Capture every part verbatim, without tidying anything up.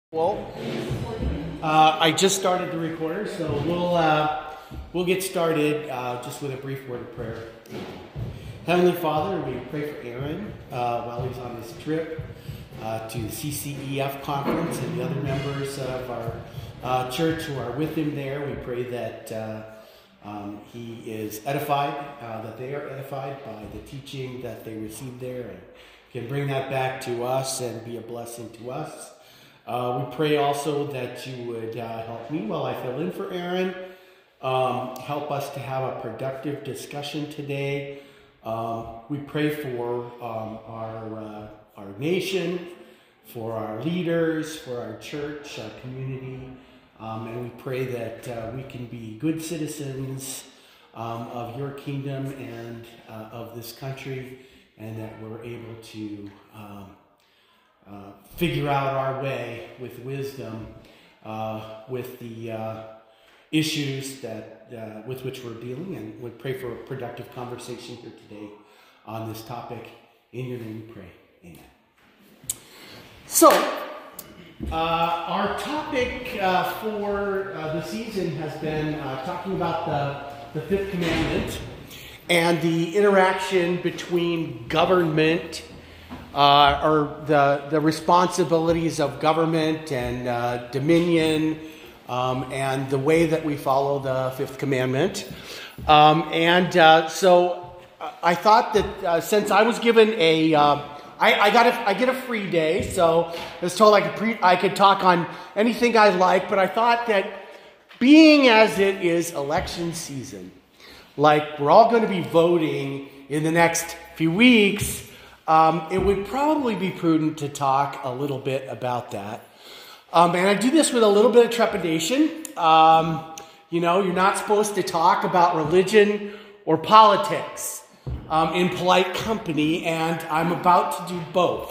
Well, uh, I just started the recorder, so we'll uh, we'll get started uh, just with a brief word of prayer. Heavenly Father, we pray for Aaron uh, while he's on his trip uh, to the C C E F conference and the other members of our uh, church who are with him there. We pray that uh, um, he is edified, uh, that they are edified by the teaching that they received there, and can bring that back to us and be a blessing to us. Uh, we pray also that you would uh, help me while I fill in for Aaron. Um, help us to have a productive discussion today. Um, we pray for um, our uh, our nation, for our leaders, for our church, our community, um, and we pray that uh, we can be good citizens um, of your kingdom and uh, of this country, and that we're able to Um, Uh, figure out our way with wisdom, uh, with the uh, issues that uh, with which we're dealing, and we pray for a productive conversation here today on this topic. In your name we pray. Amen. So, uh, our topic uh, for uh, the season has been uh, talking about the, the fifth commandment and the interaction between government Uh, or the, the responsibilities of government and uh, dominion, um, and the way that we follow the fifth commandment. Um, and uh, so I thought that uh, since I was given a, uh, I, I got a, I get a free day, so I was told I could pre- I could talk on anything I like. But I thought that being as it is election season, like we're all going to be voting in the next few weeks. Um, it would probably be prudent to talk a little bit about that. Um, and I do this with a little bit of trepidation. Um, you know, you're not supposed to talk about religion or politics um, in polite company, and I'm about to do both.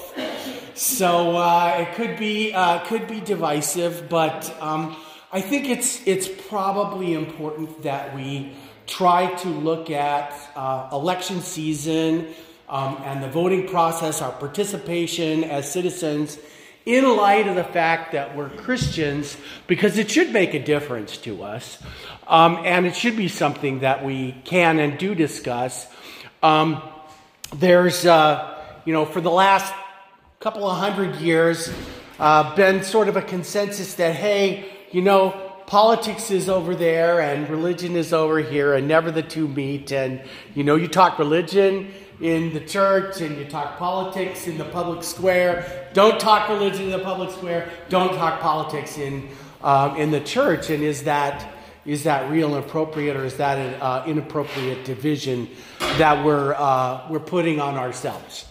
So uh, it could be uh, could be divisive, but um, I think it's it's probably important that we try to look at uh, election season, Um, and the voting process, our participation as citizens, in light of the fact that we're Christians, because it should make a difference to us, um, and it should be something that we can and do discuss. Um, there's, uh, you know, for the last couple of hundred years, uh, been sort of a consensus that, hey, you know, politics is over there and religion is over here, and never the two meet. And, you know, you talk religion in the church and you talk politics in the public square. Don't talk religion in the public square. Don't talk politics in um, in the church. And is that is that real and appropriate, or is that an uh, inappropriate division that we're uh, we're putting on ourselves?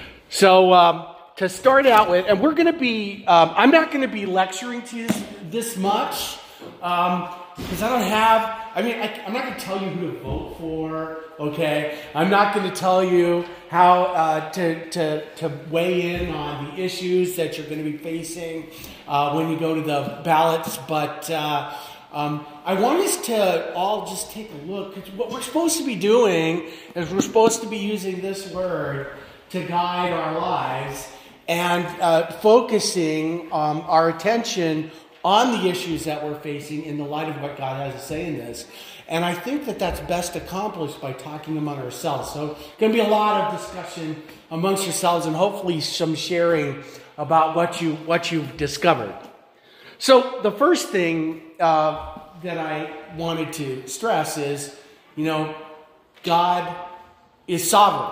So um, to start out with, and we're going to be, um, I'm not going to be lecturing to you this, this much. Um, Because I don't have, I mean, I, I'm not going to tell you who to vote for, okay? I'm not going to tell you how uh, to, to, to weigh in on the issues that you're going to be facing uh, when you go to the ballots. But uh, um, I want us to all just take a look. What we're supposed to be doing is we're supposed to be using this word to guide our lives and uh, focusing um, our attention on the issues that we're facing in the light of what God has to say in this. And I think that that's best accomplished by talking among ourselves. So there's going to be a lot of discussion amongst yourselves, and hopefully some sharing about what, you, what you've discovered. So the first thing uh, that I wanted to stress is, you know, God is sovereign.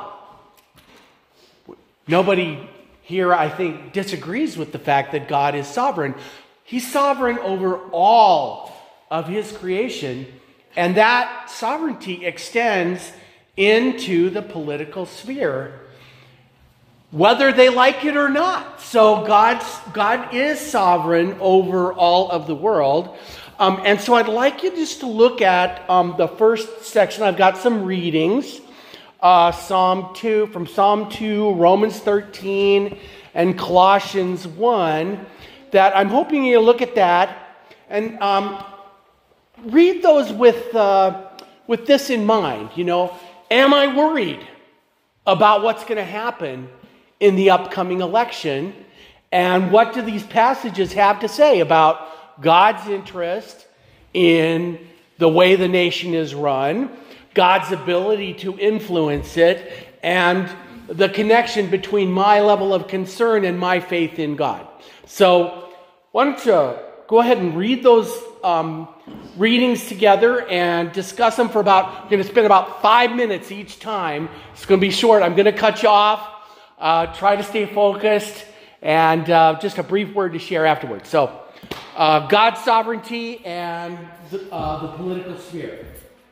Nobody here, I think, disagrees with the fact that God is sovereign. He's sovereign over all of his creation, and that sovereignty extends into the political sphere, whether they like it or not. So God's, God is sovereign over all of the world. Um, and so I'd like you just to look at um, the first section. I've got some readings. Uh, Psalm two, from Psalm two, Romans thirteen, and Colossians one. That I'm hoping you look at that and um, read those with uh, with this in mind. You know, am I worried about what's going to happen in the upcoming election? And what do these passages have to say about God's interest in the way the nation is run, God's ability to influence it, and the connection between my level of concern and my faith in God? So why don't you go ahead and read those um, readings together and discuss them for about, we're going to spend about five minutes each time. It's going to be short. I'm going to cut you off. Uh, try to stay focused, and uh, just a brief word to share afterwards. So, uh, God's sovereignty and the, uh, the political sphere.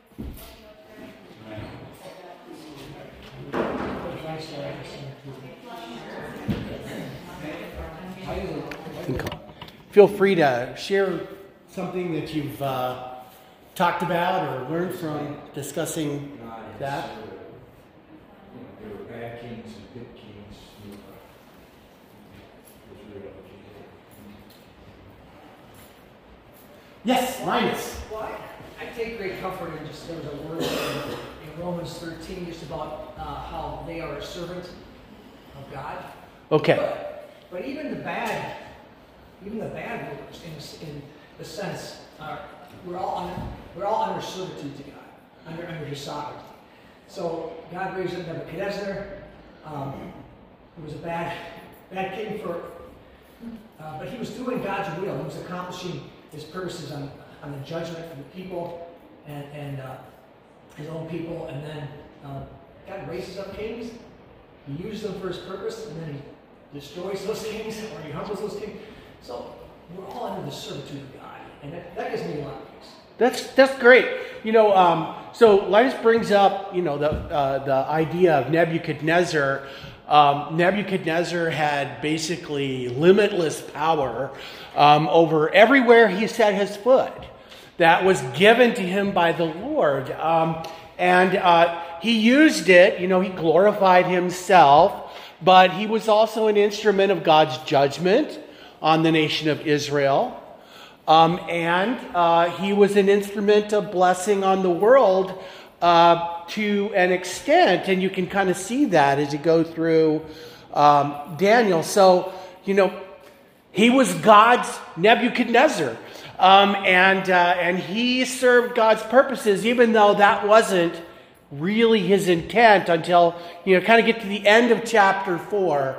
Feel free to share something that you've uh, talked about or learned from discussing that. There were bad kings and good kings. Yes, Linus. Well, I, I take great comfort in just, there was a word in, in Romans thirteen just about uh, how they are a servant of God. Okay. But, but even the bad, even the bad rulers, in, in the sense, uh, we're all under, we're all under servitude to God, under under His sovereignty. So God raised up Nebuchadnezzar. Um, he was a bad, bad king for, uh, but he was doing God's will. He was accomplishing His purposes on, on the judgment of the people and, and uh, His own people. And then uh, God raises up kings. He uses them for His purpose, and then He destroys those kings, or He humbles those kings. So we're all under the servitude of God, and that, that gives me a lot of peace. That's that's great. You know, um, so Linus brings up, you know, the uh, the idea of Nebuchadnezzar. Um, Nebuchadnezzar had basically limitless power um, over everywhere he set his foot. That was given to him by the Lord, um, and uh, he used it. You know, he glorified himself, but he was also an instrument of God's judgment on the nation of Israel. Um, and uh, he was an instrument of blessing on the world uh, to an extent. And you can kind of see that as you go through um, Daniel. So, you know, he was God's Nebuchadnezzar. Um, and, uh, and he served God's purposes, even though that wasn't really his intent until, you know, kind of get to the end of chapter four,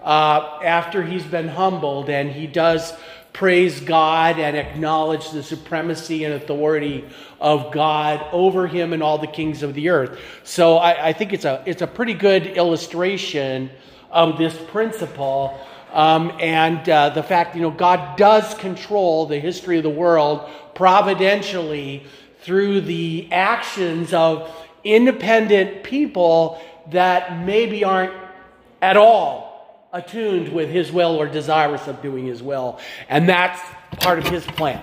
uh, after he's been humbled, and he does praise God and acknowledge the supremacy and authority of God over him and all the kings of the earth. So I, I think it's a it's a pretty good illustration of this principle, um, and uh, the fact, you know, God does control the history of the world providentially through the actions of independent people that maybe aren't at all attuned with His will or desirous of doing His will. And that's part of His plan.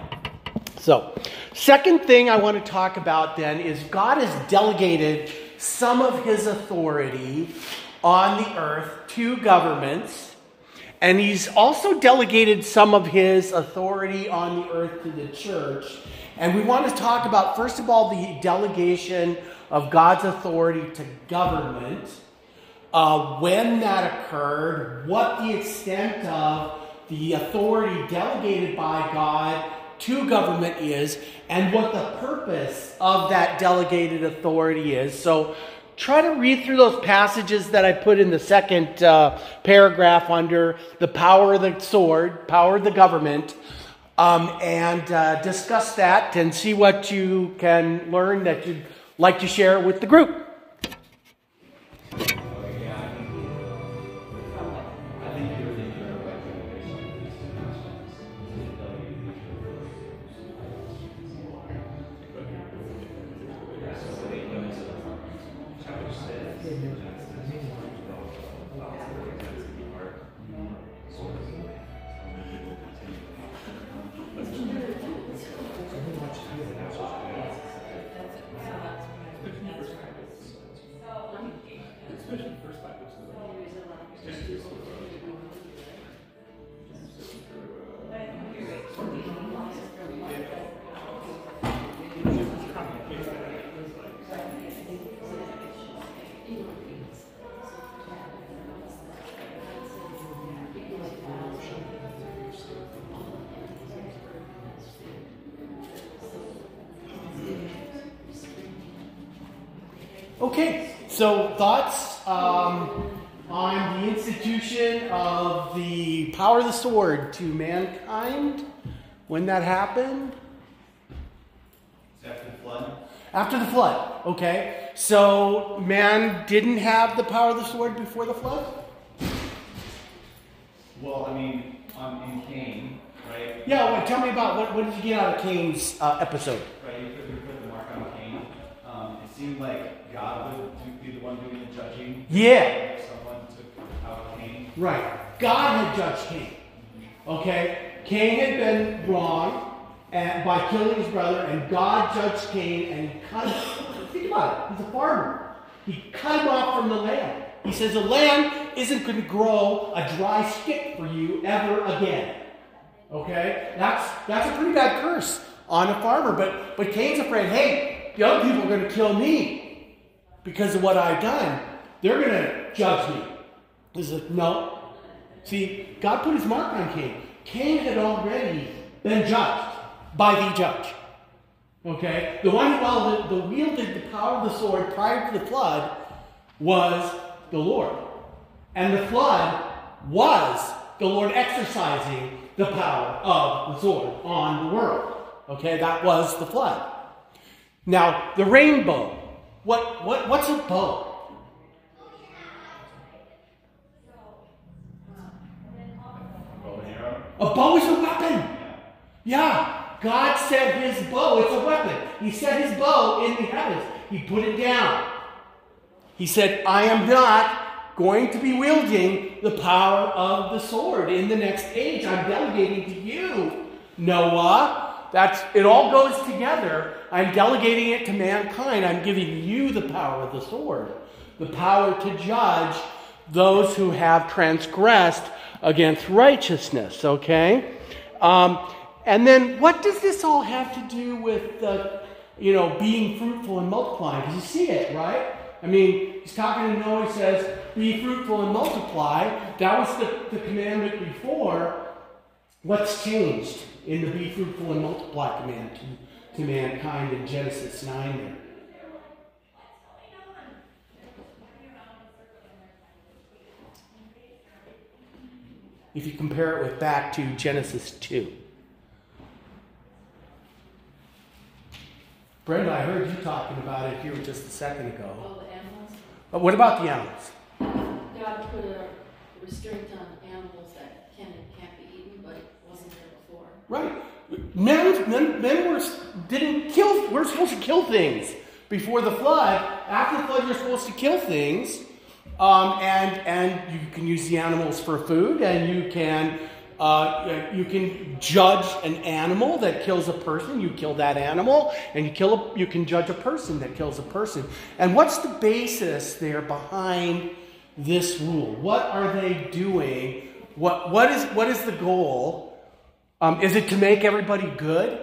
So, second thing I want to talk about then is God has delegated some of His authority on the earth to governments. And He's also delegated some of His authority on the earth to the church. And we want to talk about, first of all, the delegation of God's authority to government. Uh, when that occurred, what the extent of the authority delegated by God to government is, and what the purpose of that delegated authority is. So try to read through those passages that I put in the second uh, paragraph under the power of the sword, power of the government, um, and uh, discuss that and see what you can learn that you'd like to share with the group. Okay, so thoughts um, on the institution of the power of the sword to mankind when that happened? After the flood? After the flood, okay. So man didn't have the power of the sword before the flood? Well, I mean, um, in Cain, right? Yeah, well, tell me about what, what did you get out of Cain's uh, episode? Right, you put, you put the mark on Cain. Um, it seemed like God would do, be the one doing the judging. Yeah. Someone took out Cain. Right. God had judged Cain. Okay? Cain had been wrong and, by killing his brother, and God judged Cain and he cut him. Think about it. He's a farmer. He cut him off from the land. He says the land isn't going to grow a dry stick for you ever again. Okay? That's that's a pretty bad curse on a farmer. But, but Cain's afraid, hey, the other people are going to kill me because of what I've done. They're going to judge me. He says, no. See, God put his mark on Cain. Cain had already been judged by the judge. Okay? The one who the, the wielded the power of the sword prior to the flood was the Lord. And the flood was the Lord exercising the power of the sword on the world. Okay? That was the flood. Now, the rainbow. What, what, what's a bow? Bow and arrow. A bow is a weapon. Yeah. God set his bow. It's a weapon. He set his bow in the heavens. He put it down. He said, I am not going to be wielding the power of the sword in the next age. I'm delegating to you, Noah. That's it all goes together. I'm delegating it to mankind. I'm giving you the power of the sword. The power to judge those who have transgressed against righteousness. Okay? Um, and then what does this all have to do with, uh, you know, being fruitful and multiplying? Because you see it, right? I mean, he's talking to Noah, he says, be fruitful and multiply. That was the, the commandment before. What's changed in the be fruitful and multiply command to, to mankind in Genesis nine there? If you compare it with back to Genesis two. Brenda, I heard you talking about it here just a second ago. Oh, the animals? But what about the animals? God put a restraint on animals that can and can't be eaten, but it wasn't there before. Right. Men, men, men were, didn't kill, we're supposed to kill things before the flood. After the flood, you're supposed to kill things. Um, and, and you can use the animals for food, and you can, uh, you can judge an animal that kills a person. You kill that animal, and you kill a, you can judge a person that kills a person. And what's the basis there behind this rule? What are they doing? What, what is, what is the goal? Um, is it to make everybody good?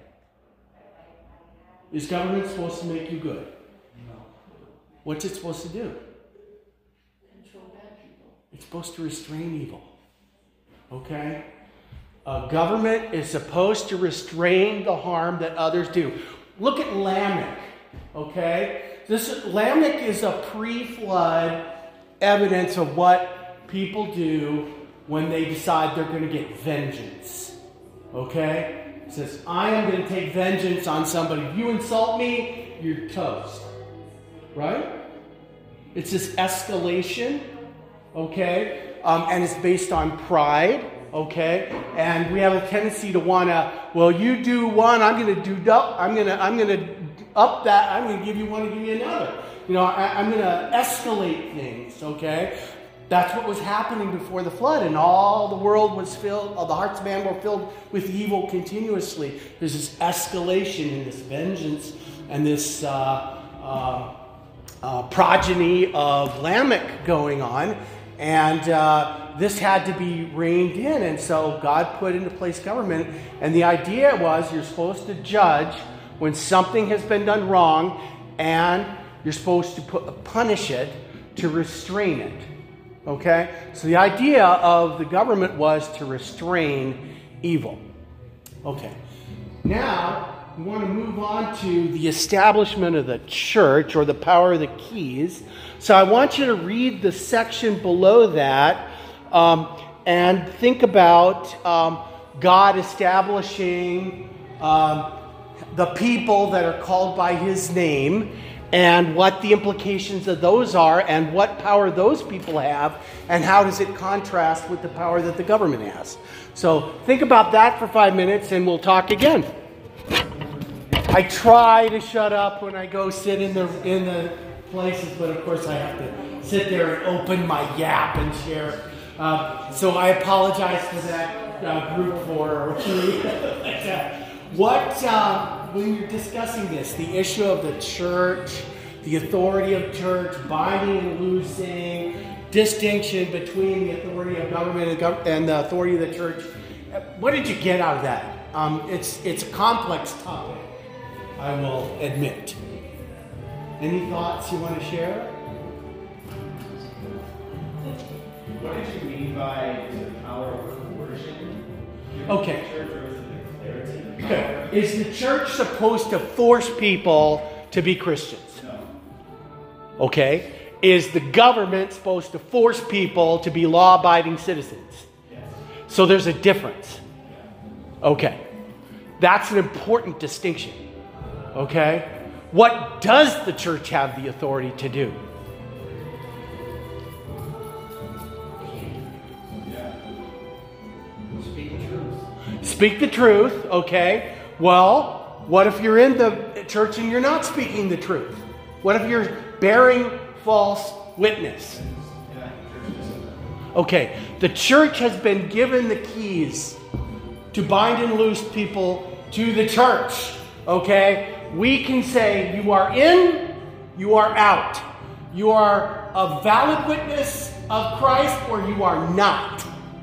Is government supposed to make you good? No. What's it supposed to do? Control bad people. It's supposed to restrain evil. Okay? Uh, government is supposed to restrain the harm that others do. Look at Lamech. Okay? This Lamech is a pre-flood evidence of what people do when they decide they're going to get vengeance. Okay? It says, I am going to take vengeance on somebody. If you insult me, you're toast. Right? It's this escalation. Okay? Um, and it's based on pride. Okay? And we have a tendency to want to, well, you do one, I'm going to do up, I'm going to, I'm going to up that, I'm going to give you one and give you another. You know, I, I'm going to escalate things. Okay? That's what was happening before the flood, and all the world was filled, all the hearts of man were filled with evil continuously. There's this escalation and this vengeance and this uh, uh, uh, progeny of Lamech going on, and uh, this had to be reined in, and so God put into place government, and the idea was you're supposed to judge when something has been done wrong, and you're supposed to put, punish it to restrain it. Okay? So the idea of the government was to restrain evil. Okay. Now, we want to move on to the establishment of the church, or the power of the keys. So I want you to read the section below that um, and think about um, God establishing um, the people that are called by his name, and what the implications of those are, and what power those people have, and how does it contrast with the power that the government has. So think about that for five minutes and we'll talk again. I try to shut up when I go sit in the in the places, but of course I have to sit there and open my yap and share. Uh, so I apologize for that uh, group four or three. What, uh, when you're discussing this, the issue of the church, the authority of church, binding and loosing, distinction between the authority of government and, gov- and the authority of the church, what did you get out of that? Um, it's, it's a complex topic, I will admit. Any thoughts you want to share? What did you mean by the power of coercion? Okay. Church, or was it the clarity? Good. Is the church supposed to force people to be Christians? No. Okay. Is the government supposed to force people to be law-abiding citizens? Yes. So there's a difference. Okay. That's an important distinction. Okay. What does the church have the authority to do? Speak the truth, okay. Well, what if you're in the church and you're not speaking the truth? What if you're bearing false witness? Okay, the church has been given the keys to bind and loose people to the church, okay. We can say you are in, you are out. You are a valid witness of Christ or you are not.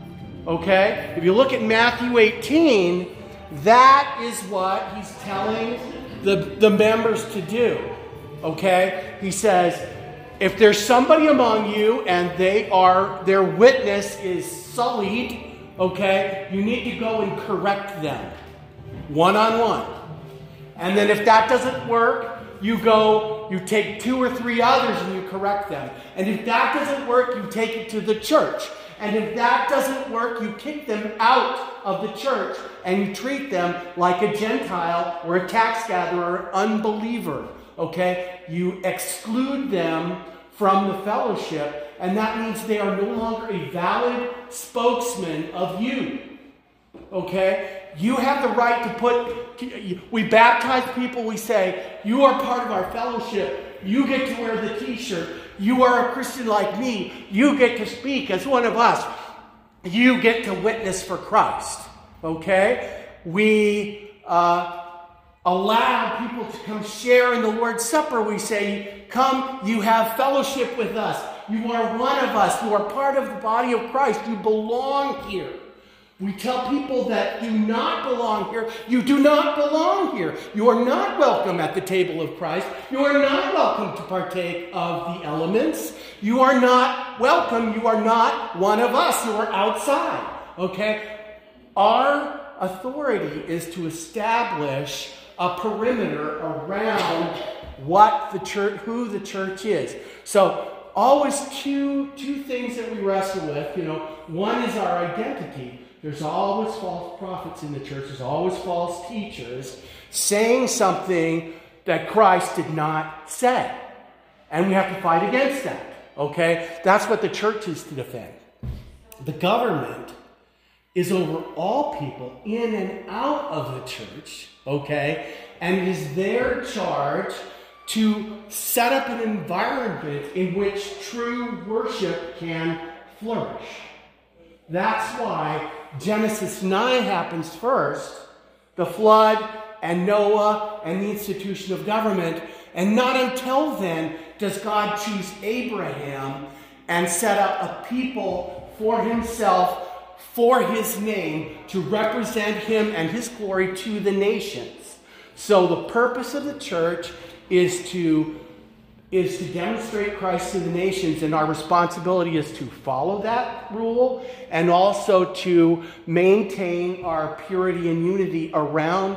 Okay? If you look at Matthew eighteen, that is what he's telling the, the members to do. Okay? He says, if there's somebody among you and they are, their witness is sullied, okay, you need to go and correct them. One-on-one. And then if that doesn't work, you go, you take two or three others and you correct them. And if that doesn't work, you take it to the church. And if that doesn't work, you kick them out of the church and you treat them like a Gentile or a tax gatherer or unbeliever. Okay? You exclude them from the fellowship, and that means they are no longer a valid spokesman of you. Okay? You have the right to put, we baptize people, we say, you are part of our fellowship. You get to wear the t-shirt. You are a Christian like me. You get to speak as one of us. You get to witness for Christ. Okay? We uh, allow people to come share in the Lord's Supper. We say, come, you have fellowship with us. You are one of us. You are part of the body of Christ. You belong here. We tell people that do not belong here, you do not belong here. You are not welcome at the table of Christ. You are not welcome to partake of the elements. You are not welcome. You are not one of us. You are outside. Okay? Our authority is to establish a perimeter around what the church, who the church is. So, always two, two things that we wrestle with. You know, one is our identity. There's always false prophets in the church. There's always false teachers saying something that Christ did not say. And we have to fight against that. Okay? That's what the church is to defend. The government is over all people in and out of the church. Okay? And it is their charge to set up an environment in which true worship can flourish. That's why Genesis nine happens first, the flood and Noah and the institution of government. And not until then does God choose Abraham and set up a people for himself, for his name, to represent him and his glory to the nations. So the purpose of the church is to is to demonstrate Christ to the nations, and our responsibility is to follow that rule and also to maintain our purity and unity around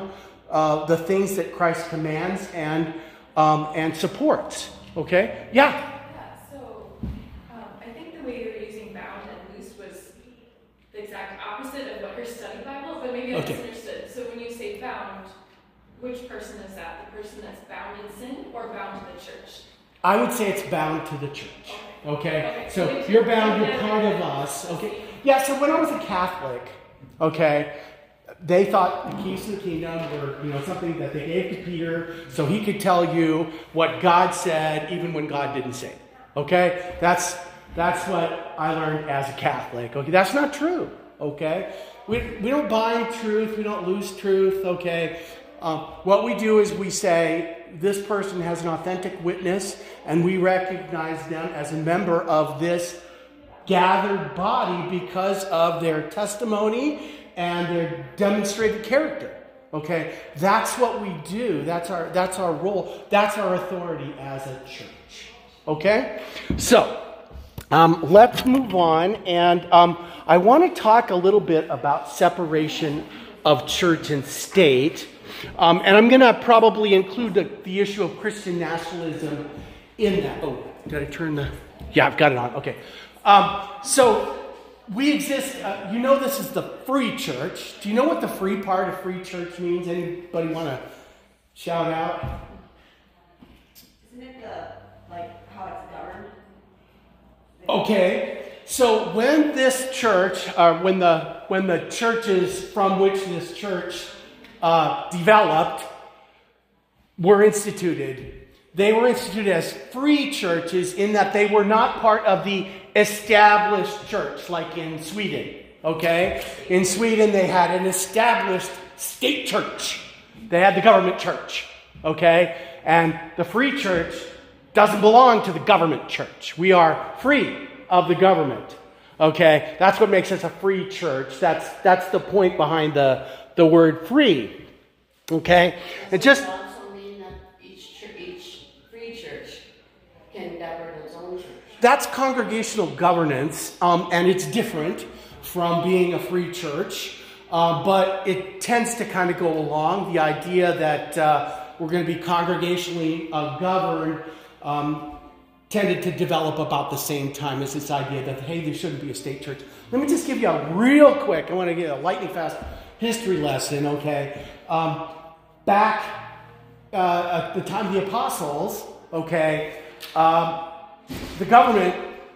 uh, the things that Christ commands and um, and supports. Okay? Yeah. Yeah. So um, I think the way you were using bound and loose was the exact opposite of what your study Bible, but maybe I Okay. misunderstood. So when you say bound, which person is that? The person that's bound in sin or bound to the church? I would say it's bound to the church. Okay? Okay. So So you're bound, yeah. you're part of us. Okay? Yeah, so when I was a Catholic, okay, they thought the keys to the kingdom were, you know, something that they gave to Peter so he could tell you what God said even when God didn't say it. Okay? That's that's what I learned as a Catholic. Okay? That's not true. Okay? We, we don't bind truth. We don't lose truth. Okay? Um, what we do is we say, this person has an authentic witness, and we recognize them as a member of this gathered body because of their testimony and their demonstrated character. Okay? That's what we do. That's our that's our role. That's our authority as a church. Okay? So, um, let's move on. And um, I want to talk a little bit about separation of church and state. Um, and I'm going to probably include the, the issue of Christian nationalism in that. Oh, did I turn the... Yeah, I've got it on. Okay. Um, so, we exist... Uh, you know this is the free church. Do you know what the free part of free church means? Anybody want to shout out? Isn't it the, like, how it's governed? Okay. So, when this church, uh, when the when the churches from which this church uh, developed were instituted, they were instituted as free churches in that they were not part of the established church, like in Sweden. Okay? In Sweden, they had an established state church. They had the government church. Okay? And the free church doesn't belong to the government church. We are free of the government. Okay? That's what makes us a free church. That's that's the point behind the, the word free. Okay? It just... Does it also mean that each, church, each free church can govern its own church? That's congregational governance, um, and it's different from being a free church. Uh, but it tends to kind of go along. The idea that uh, we're going to be congregationally uh, governed um, tended to develop about the same time as this idea that, hey, there shouldn't be a state church. Let me just give you a real quick, I want to give you a lightning fast history lesson, okay? Um, back uh, at the time of the apostles, okay, um, the government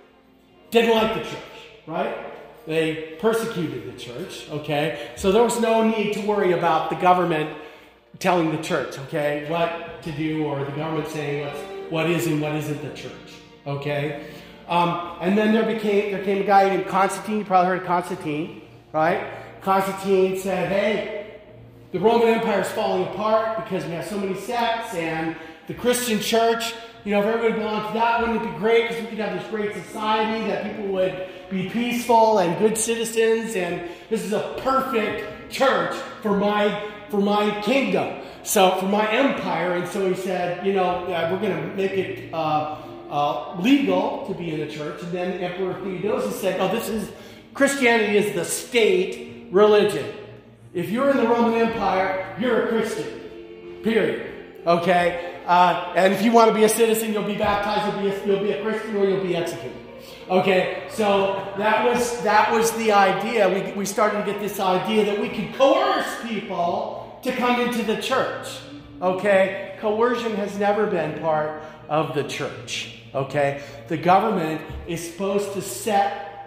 didn't like the church, right? They persecuted the church, okay? So there was no need to worry about the government telling the church, okay, what to do, or the government saying what's, what is and what isn't the church, okay? Um, and then there became there came a guy named Constantine. You probably heard of Constantine, right? Constantine said, hey, the Roman Empire is falling apart because we have so many sects, and the Christian church, you know, if everybody belonged to that, wouldn't it be great? Because we could have this great society that people would be peaceful and good citizens, and this is a perfect church for my for my kingdom, so for my empire. And so he said, you know, uh, we're going to make it uh, uh, legal to be in the church. And then Emperor Theodosius said, oh, this is Christianity is the state religion. If you're in the Roman Empire, you're a Christian. Period. Okay. Uh, and if you want to be a citizen, you'll be baptized, you'll be a, you'll be a Christian, or you'll be executed. Okay, so that was that was the idea. We we started to get this idea that we could coerce people to come into the church. Okay, coercion has never been part of the church. Okay, the government is supposed to set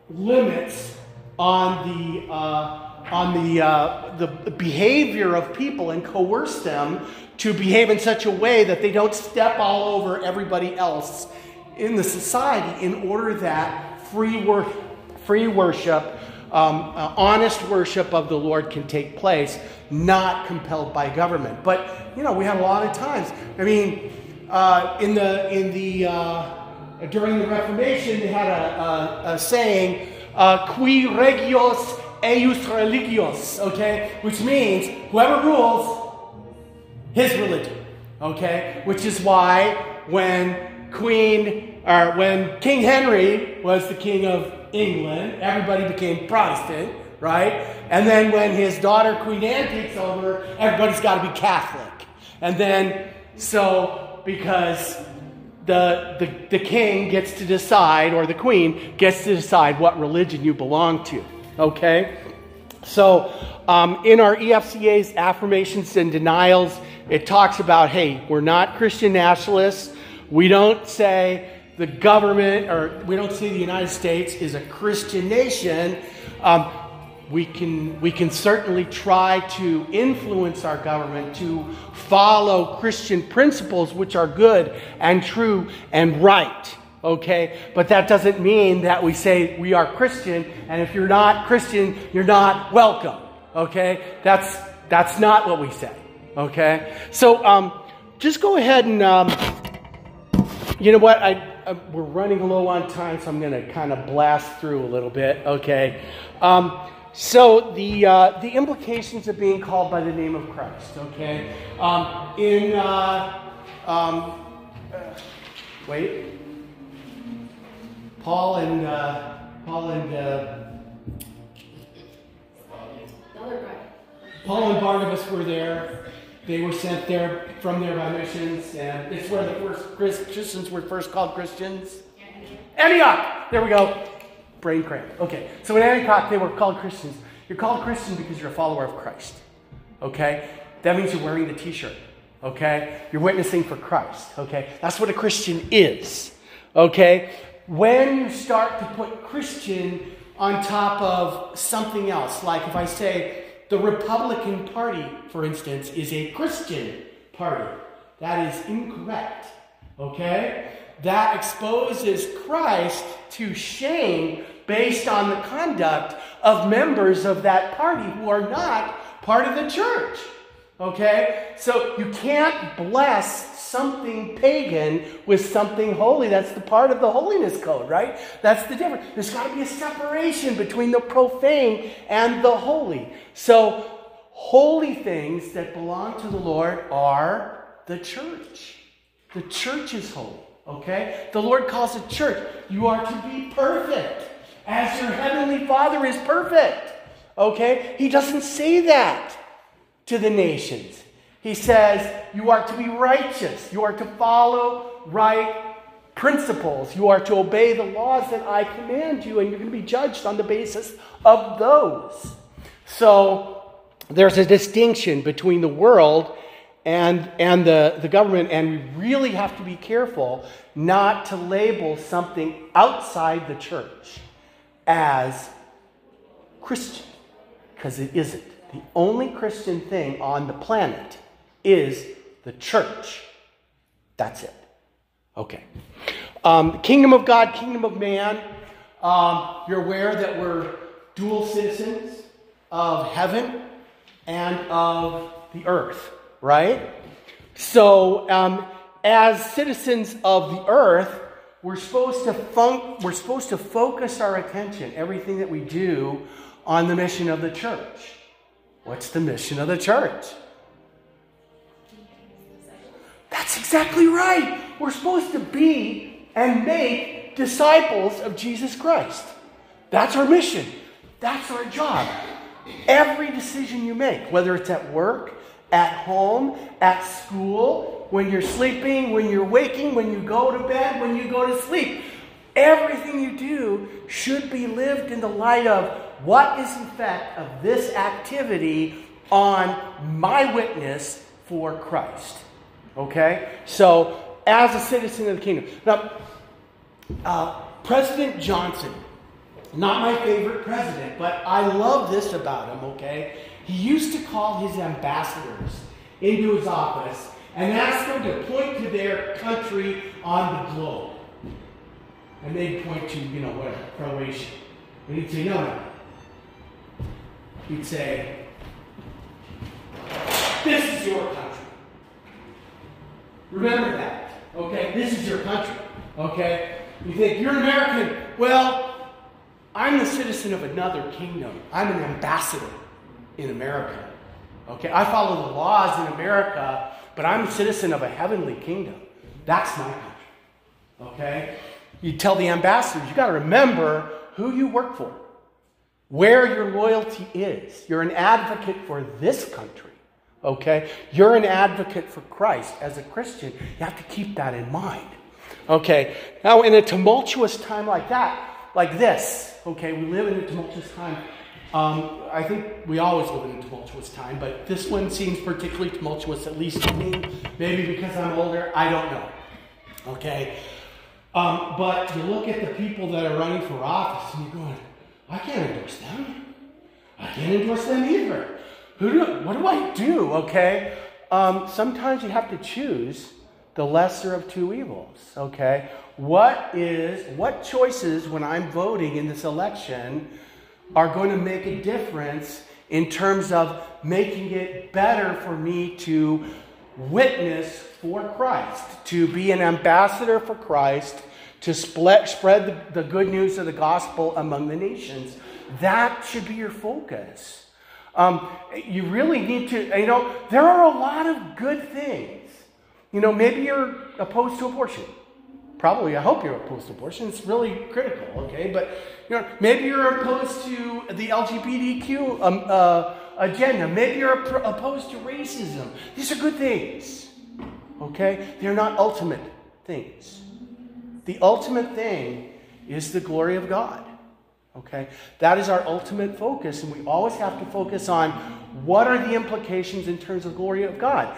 limits on the uh, on the uh, the behavior of people and coerce them to behave in such a way that they don't step all over everybody else in the society, in order that free work, free worship, um, uh, honest worship of the Lord can take place, not compelled by government. But you know, we have a lot of times. I mean, uh, in the in the uh, during the Reformation, they had a, a, a saying, uh, "Qui regios eius religios," okay, which means whoever rules, his religion. Okay, which is why when Queen, or when King Henry was the king of England, everybody became Protestant, right? And then when his daughter Queen Anne takes over, everybody's got to be Catholic. And then, so, because the, the, the king gets to decide, or the queen gets to decide what religion you belong to, okay? So, um, in our E F C A's affirmations and denials, it talks about, hey, we're not Christian nationalists. We don't say the government, or we don't say the United States is a Christian nation. Um, we can we can certainly try to influence our government to follow Christian principles, which are good and true and right. Okay, but that doesn't mean that we say we are Christian, and if you're not Christian, you're not welcome. Okay, that's that's not what we say. Okay, so um, just go ahead and um, you know what? I, I we're running low on time, so I'm going to kind of blast through a little bit. Okay, um, so the uh, the implications of being called by the name of Christ. Okay, um, in uh, um, uh, wait. Paul and uh, Paul and uh, Paul and Barnabas were there. They were sent there from there by missions, and it's where the first Christians were first called Christians. Antioch. There we go. Brain cramp. Okay, so in Antioch they were called Christians. You're called Christian because you're a follower of Christ. Okay, that means you're wearing the T-shirt. Okay, you're witnessing for Christ. Okay, that's what a Christian is. Okay. When you start to put Christian on top of something else, like if I say the Republican Party, for instance, is a Christian party, that is incorrect, okay? That exposes Christ to shame based on the conduct of members of that party who are not part of the church, okay? So you can't bless something pagan with something holy. That's the part of the holiness code, right? That's the difference. There's got to be a separation between the profane and the holy. So, holy things that belong to the Lord are the church. The church is holy, okay? The Lord calls it church. You are to be perfect as your heavenly Father is perfect, okay? He doesn't say that to the nations. He says, you are to be righteous. You are to follow right principles. You are to obey the laws that I command you, and you're going to be judged on the basis of those. So there's a distinction between the world and, and the, the government, and we really have to be careful not to label something outside the church as Christian, because it isn't. The only Christian thing on the planet is the church. That's it. Okay. Um, kingdom of God, kingdom of man. Um, you're aware that we're dual citizens of heaven and of the earth, right? So, um, as citizens of the earth, we're supposed to fun- we're supposed to focus our attention, everything that we do, on the mission of the church. What's the mission of the church? That's exactly right. We're supposed to be and make disciples of Jesus Christ. That's our mission. That's our job. Every decision you make, whether it's at work, at home, at school, when you're sleeping, when you're waking, when you go to bed, when you go to sleep, everything you do should be lived in the light of what is the effect of this activity on my witness for Christ. Okay? So, as a citizen of the kingdom. Now, uh, President Johnson, not my favorite president, but I love this about him, okay? He used to call his ambassadors into his office and ask them to point to their country on the globe. And they'd point to, you know, what, Croatia. And he'd say, no, no. He'd say, this is your country. Remember that, okay? This is your country, okay? You think, you're an American. Well, I'm the citizen of another kingdom. I'm an ambassador in America, okay? I follow the laws in America, but I'm a citizen of a heavenly kingdom. That's my country, okay? You tell the ambassadors, you got to remember who you work for. where your loyalty is. You're an advocate for this country, okay? You're an advocate for Christ. As a Christian, you have to keep that in mind, okay? Now, in a tumultuous time like that, like this, okay, we live in a tumultuous time. Um, I think we always live in a tumultuous time, but this one seems particularly tumultuous, at least to me. Maybe because I'm older, I don't know, okay? Um, but you look at the people that are running for office, and you're going, I can't endorse them. I can't endorse them either. Who do? What do I do? Okay. Um, sometimes you have to choose the lesser of two evils. Okay. What is what choices when I'm voting in this election are going to make a difference in terms of making it better for me to witness for Christ, to be an ambassador for Christ, to split, spread the, the good news of the gospel among the nations. That should be your focus. Um, you really need to, you know, there are a lot of good things. You know, maybe you're opposed to abortion. Probably, I hope you're opposed to abortion. It's really critical, okay? But, you know, maybe you're opposed to the L G B T Q um, uh, agenda. Maybe you're op- opposed to racism. These are good things, okay? They're not ultimate things. The ultimate thing is the glory of God, okay? That is our ultimate focus, and we always have to focus on what are the implications in terms of glory of God.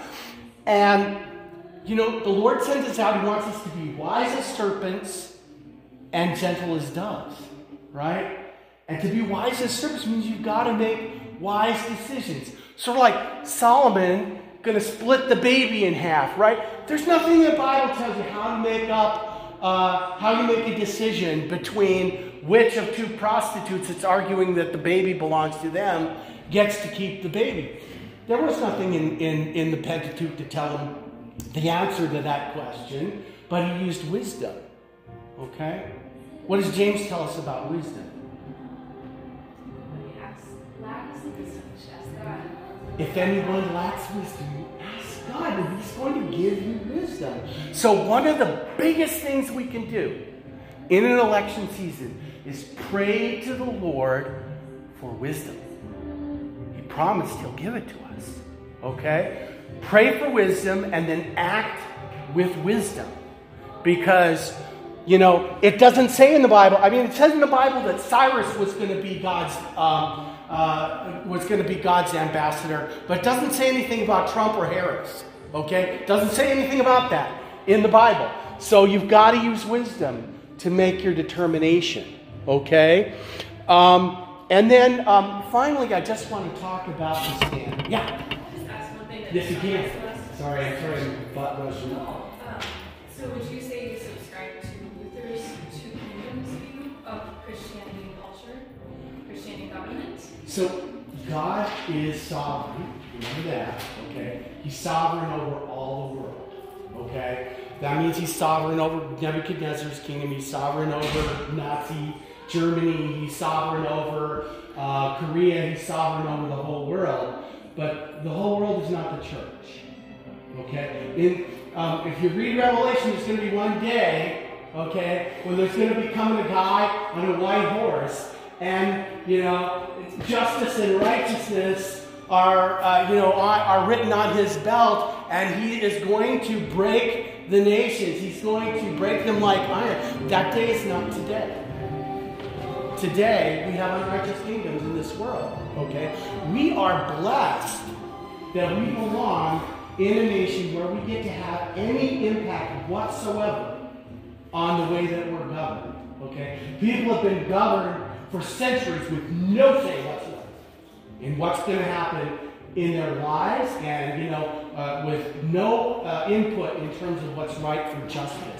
And, you know, the Lord sends us out. He wants us to be wise as serpents and gentle as doves, right? And to be wise as serpents means you've got to make wise decisions. Sort of like Solomon going to split the baby in half, right? There's nothing in the Bible tells you how to make up Uh, how you make a decision between which of two prostitutes that's arguing that the baby belongs to them gets to keep the baby. There was nothing in, in, in the Pentateuch to tell him the answer to that question, but he used wisdom. Okay? What does James tell us about wisdom? If anyone lacks wisdom, ask God, and He's going to give you wisdom. So one of the biggest things we can do in an election season is pray to the Lord for wisdom. He promised He'll give it to us. Okay? Pray for wisdom and then act with wisdom. Because, you know, it doesn't say in the Bible, I mean, it says in the Bible that Cyrus was going to be God's um, uh, was going to be God's ambassador, but it doesn't say anything about Trump or Harris. Okay? It doesn't say anything about that in the Bible. So you've got to use wisdom to make your determination. Okay? Um, and then um, finally, I just want to talk about the stand. Yeah. Just ask one thing. Yes, you can. Sorry, I'm sorry. Butt rushing. No. Um, so would you say you subscribe to Luther's two kingdoms view of Christianity and culture, Christianity and government? So God is sovereign. Remember that, okay? He's sovereign over all the world, okay? That means He's sovereign over Nebuchadnezzar's kingdom. He's sovereign over Nazi Germany. He's sovereign over uh, Korea. He's sovereign over the whole world. But the whole world is not the church, okay? In, um, if you read Revelation, there's going to be one day, okay, when there's going to be coming a guy on a white horse, and, you know, justice and righteousness are, uh, you know, are, are written on his belt, and he is going to break the nations. He's going to break them like iron. That day is not today. Today, we have unrighteous kingdoms in this world, okay? We are blessed that we belong in a nation where we get to have any impact whatsoever on the way that we're governed, okay? People have been governed for centuries with no say whatsoever in what's going to happen in their lives, and, you know, uh, with no uh, input in terms of what's right for justice.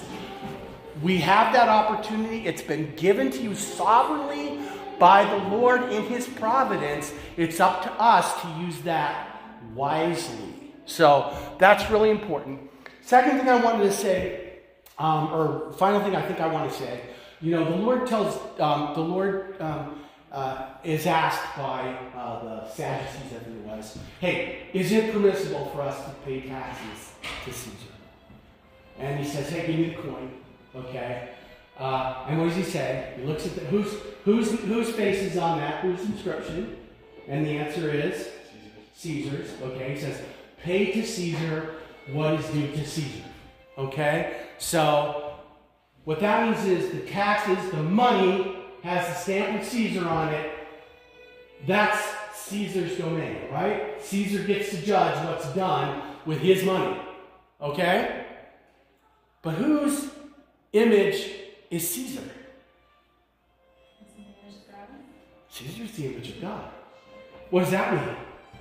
We have that opportunity. It's been given to you sovereignly by the Lord in His providence. It's up to us to use that wisely. So that's really important. Second thing I wanted to say, um, or final thing I think I want to say, you know, the Lord tells, um, the Lord um, uh, is asked by uh, the Sadducees, I think it was, hey, is it permissible for us to pay taxes to Caesar? And He says, hey, give me the coin. Okay, Uh, and what does he say? He looks at the, whose, whose, whose face is on that? Whose inscription? And the answer is Caesar's. Okay, he says, pay to Caesar what is due to Caesar. Okay? So, what that means is the taxes, the money, has the stamp of Caesar on it. That's Caesar's domain, right? Caesar gets to judge what's done with his money. Okay? But whose image is Caesar? It's the image of God. Caesar's the image of God. What does that mean?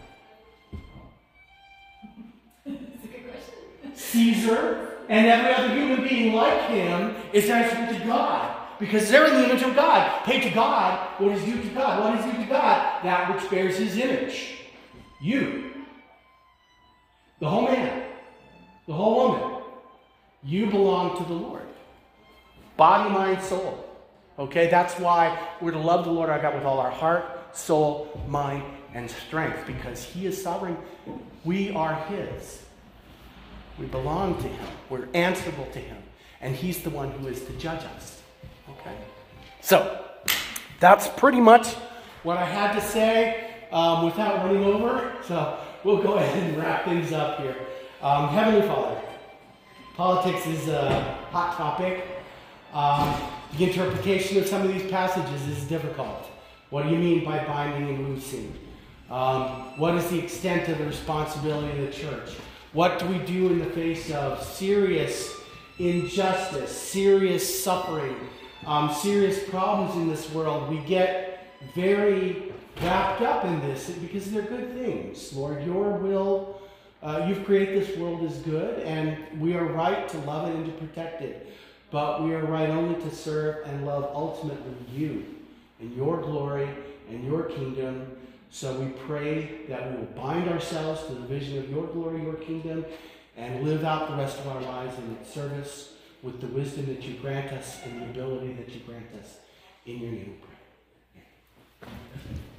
That's a good question. Caesar and every other human being like him is answerable to God. Because they're in the image of God. Pay to God what is due to God. What is due to God? That which bears his image. You. The whole man. The whole woman. You belong to the Lord. Body, mind, soul. Okay, that's why we're to love the Lord our God with all our heart, soul, mind, and strength. Because he is sovereign. We are his. We belong to him. We're answerable to him. And he's the one who is to judge us. Okay? So, that's pretty much what I had to say um, without running over. So, we'll go ahead and wrap things up here. Um, Heavenly Father, politics is a hot topic. Um, the interpretation of some of these passages is difficult. What do you mean by binding and loosing? Um, what is the extent of the responsibility of the church? What do we do in the face of serious injustice, serious suffering, um, serious problems in this world? We get very wrapped up in this because they're good things. Lord, your will, uh, you've created this world as good, and we are right to love it and to protect it. But we are right only to serve and love ultimately you and your glory and your kingdom. So we pray that we will bind ourselves to the vision of your glory, your kingdom, and live out the rest of our lives in its service with the wisdom that you grant us and the ability that you grant us. In your name we pray. Amen.